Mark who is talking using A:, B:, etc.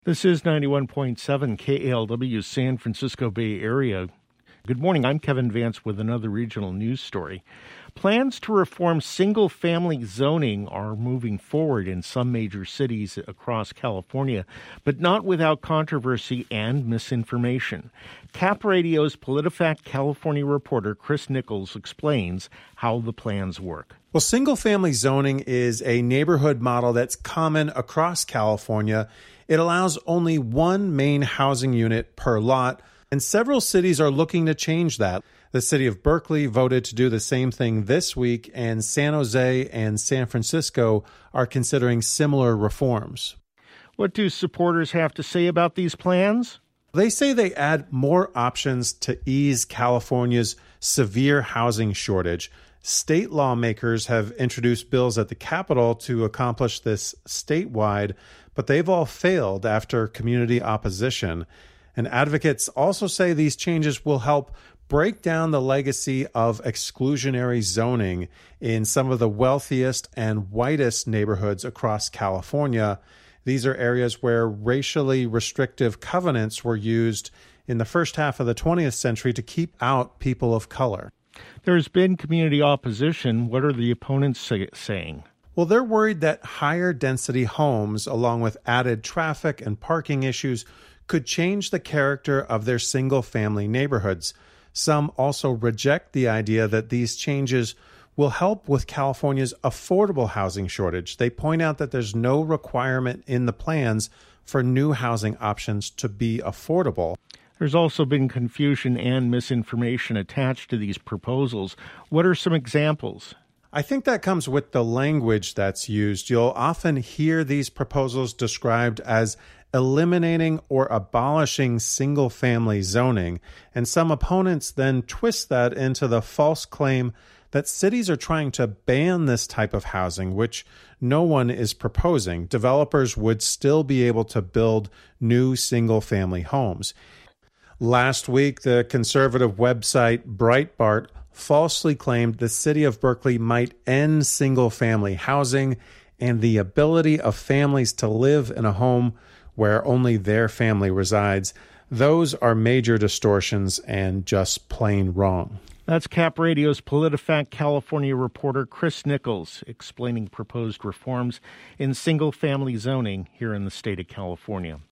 A: This is 91.7 KALW, San Francisco Bay Area. Good morning. I'm Kevin Vance with another regional news story. Plans to reform single-family zoning are moving forward in some major cities across California, but not without controversy and misinformation. Cap Radio's PolitiFact California reporter Chris Nichols explains how the plans work.
B: Well, single-family zoning is a neighborhood model that's common across California. It allows only one main housing unit per lot, and several cities are looking to change that. The city of Berkeley voted to do the same thing this week, and San Jose and San Francisco are considering similar reforms.
A: What do supporters have to say about these plans?
B: They say they add more options to ease California's severe housing shortage. State lawmakers have introduced bills at the Capitol to accomplish this statewide, but they've all failed after community opposition. And advocates also say these changes will help break down the legacy of exclusionary zoning in some of the wealthiest and whitest neighborhoods across California. These are areas where racially restrictive covenants were used in the first half of the 20th century to keep out people of color.
A: There's been community opposition. What are the opponents saying?
B: Well, they're worried that higher density homes, along with added traffic and parking issues, could change the character of their single-family neighborhoods. Some also reject the idea that these changes will help with California's affordable housing shortage. They point out that there's no requirement in the plans for new housing options to be affordable.
A: There's also been confusion and misinformation attached to these proposals. What are some examples?
B: I think that comes with the language that's used. You'll often hear these proposals described as eliminating or abolishing single-family zoning, and some opponents then twist that into the false claim that cities are trying to ban this type of housing, which no one is proposing. Developers would still be able to build new single-family homes. Last week, the conservative website Breitbart falsely claimed the city of Berkeley might end single-family housing and the ability of families to live in a home where only their family resides. Those are major distortions and just plain wrong.
A: That's Cap Radio's PolitiFact California reporter Chris Nichols explaining proposed reforms in single-family zoning here in the state of California.